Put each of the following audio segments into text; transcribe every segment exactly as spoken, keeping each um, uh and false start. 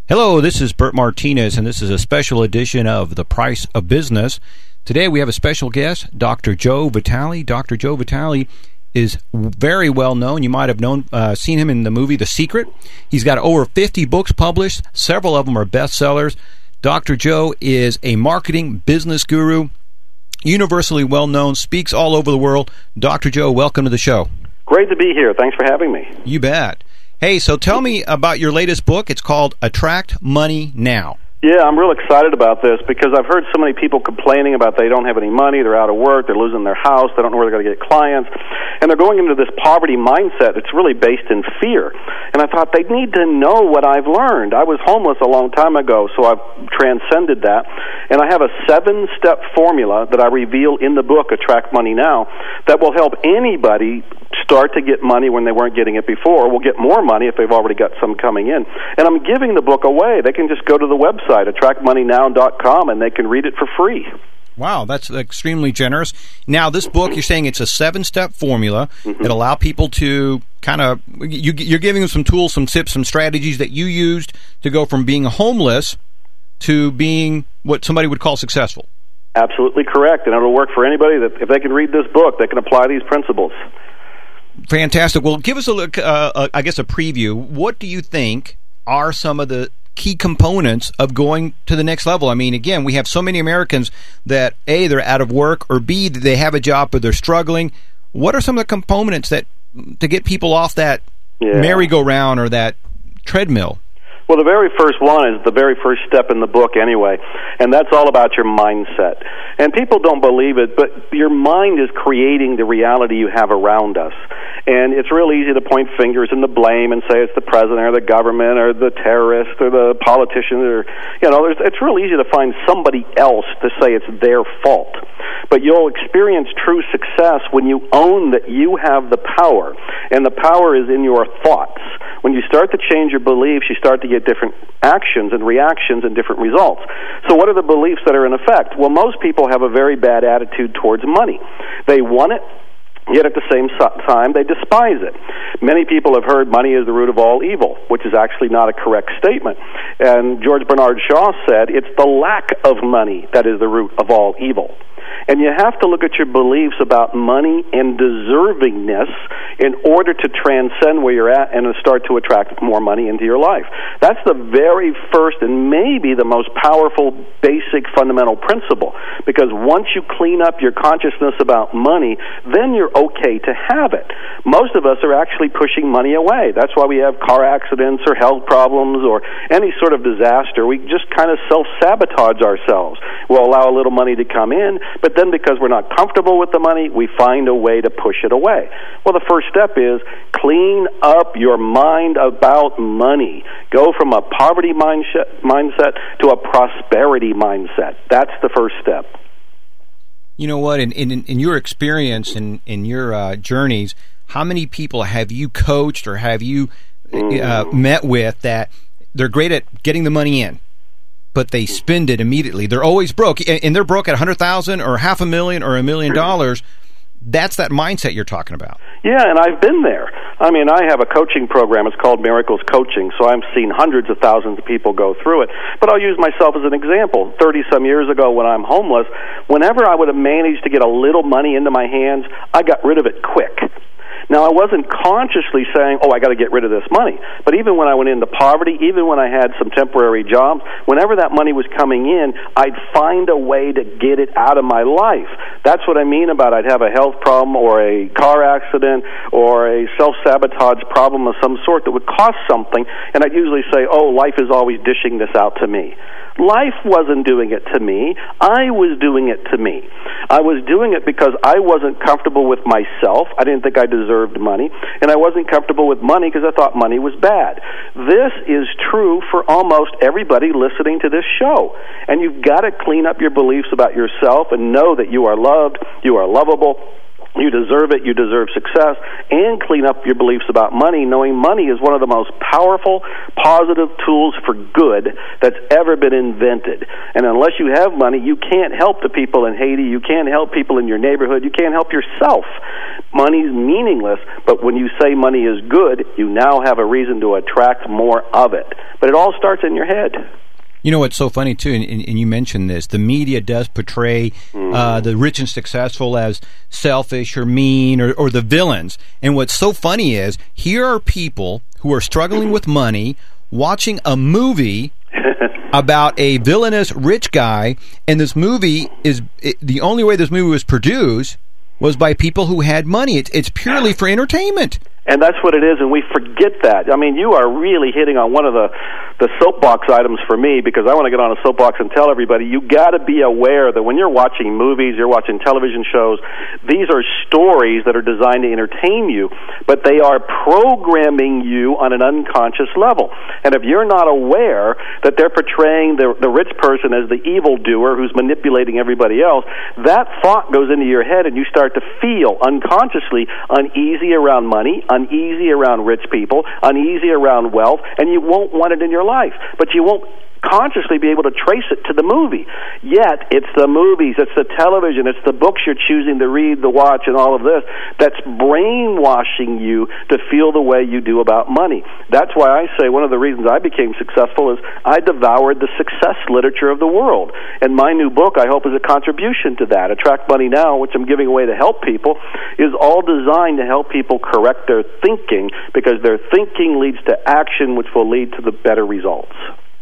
Hello, this is Bert Martinez, and this is a special edition of The Price of Business. Today we have a special guest, Doctor Joe Vitale. Doctor Joe Vitale is very well known. You might have known, uh, seen him in the movie The Secret. He's got over fifty books published. Several of them are bestsellers. Doctor Joe is a marketing business guru, universally well known, speaks all over the world. Doctor Joe, welcome to the show. Great to be here. Thanks for having me. You bet. Hey, so tell me about your latest book. It's called Attract Money Now. Yeah, I'm real excited about this because I've heard so many people complaining about they don't have any money, they're out of work, they're losing their house, they don't know where they're going to get clients, and they're going into this poverty mindset that's really based in fear. And I thought they need to know what I've learned. I was homeless a long time ago, so I've transcended that, and I have a seven-step formula that I reveal in the book, Attract Money Now, that will help anybody start to get money when they weren't getting it before, will get more money if they've already got some coming in. And I'm giving the book away. They can just go to the website, attract money now dot com, and they can read it for free. Wow, that's extremely generous. Now, this book, you're saying it's a seven-step formula mm-hmm. that allow people to kind of, you, you're giving them some tools, some tips, some strategies that you used to go from being homeless to being what somebody would call successful. Absolutely correct, and it'll work for anybody that if they can read this book, they can apply these principles. Fantastic. Well, give us a look, uh, uh, I guess, a preview. What do you think are some of the key components of going to the next level? I mean, again, we have so many Americans that, A, they're out of work, or B, they have a job but they're struggling. What are some of the components that to get people off that yeah. merry-go-round or that treadmill? Well, the very first one is the very first step in the book anyway, and that's all about your mindset. And people don't believe it, but your mind is creating the reality you have around us. And it's real easy to point fingers and to blame and say it's the president or the government or the terrorist or the politician. Or, you know, it's real easy to find somebody else to say it's their fault. But you'll experience true success when you own that you have the power, and the power is in your thoughts. When you start to change your beliefs, you start to get different actions and reactions and different results. So what are the beliefs that are in effect? Well, most people have a very bad attitude towards money. They want it, yet at the same time, they despise it. Many people have heard money is the root of all evil, which is actually not a correct statement. And George Bernard Shaw said, it's the lack of money that is the root of all evil. And you have to look at your beliefs about money and deservingness in order to transcend where you're at and to start to attract more money into your life. That's the very first and maybe the most powerful, basic, fundamental principle. Because once you clean up your consciousness about money, then you're okay to have it. Most of us are actually pushing money away. That's why we have car accidents or health problems or any sort of disaster. We just kind of self-sabotage ourselves. We'll allow a little money to come in, but then because we're not comfortable with the money, we find a way to push it away. Well, the first step is clean up your mind about money. Go from a poverty mindset, mindset to a prosperity mindset. That's the first step. You know what? In in, in your experience, in, in your uh, journeys, how many people have you coached or have you mm. uh, met with that they're great at getting the money in, but they spend it immediately? They're always broke, and they're broke at a hundred thousand or half a million or a million dollars. That's that mindset you're talking about. Yeah, and I've been there. I mean, I have a coaching program. It's called Miracles Coaching, so I've seen hundreds of thousands of people go through it. But I'll use myself as an example. thirty-some years ago when I'm homeless, whenever I would have managed to get a little money into my hands, I got rid of it quick. Now, I wasn't consciously saying, oh, I got to get rid of this money. But even when I went into poverty, even when I had some temporary jobs, whenever that money was coming in, I'd find a way to get it out of my life. That's what I mean about I'd have a health problem or a car accident or a self-sabotage problem of some sort that would cost something, and I'd usually say, oh, life is always dishing this out to me. Life wasn't doing it to me. I was doing it to me. I was doing it because I wasn't comfortable with myself. I didn't think I deserved money. And I wasn't comfortable with money because I thought money was bad. This is true for almost everybody listening to this show. And you've got to clean up your beliefs about yourself and know that you are loved, you are lovable, You deserve it. You deserve success, and clean up your beliefs about money, knowing money is one of the most powerful, positive tools for good that's ever been invented. And unless you have money, you can't help the people in Haiti. You can't help people in your neighborhood. You can't help yourself. Money's meaningless, but when you say money is good, you now have a reason to attract more of it. But it all starts in your head. You know what's so funny, too, and, and you mentioned this, the media does portray mm. uh, the rich and successful as selfish or mean or, or the villains. And what's so funny is, here are people who are struggling with money, watching a movie about a villainous rich guy, and this movie is, it, the only way this movie was produced was by people who had money. It's, it's purely for entertainment. And that's what it is, and we forget that. I mean, you are really hitting on one of the, the soapbox items for me, because I want to get on a soapbox and tell everybody, you got to be aware that when you're watching movies, you're watching television shows, these are stories that are designed to entertain you, but they are programming you on an unconscious level. And if you're not aware that they're portraying the, the rich person as the evildoer who's manipulating everybody else, that thought goes into your head, and you start to feel unconsciously uneasy around money, uneasy around rich people, uneasy around wealth, and you won't want it in your life. But you won't consciously be able to trace it to the movie. Yet, it's the movies, it's the television, it's the books you're choosing to read, to watch, and all of this that's brainwashing you to feel the way you do about money. That's why I say one of the reasons I became successful is I devoured the success literature of the world. And my new book, I hope, is a contribution to that. Attract Money Now, which I'm giving away to help people, is all designed to help people correct their thinking, because their thinking leads to action, which will lead to the better results.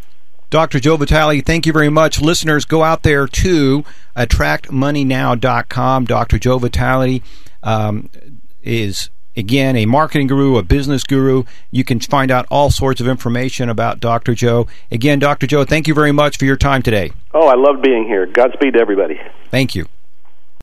Doctor Joe Vitale, thank you very much. Listeners, go out there to attract money now dot com. Doctor Joe Vitale um, is, again, a marketing guru, a business guru. You can find out all sorts of information about Doctor Joe. Again, Doctor Joe, thank you very much for your time today. Oh, I love being here. Godspeed to everybody. Thank you.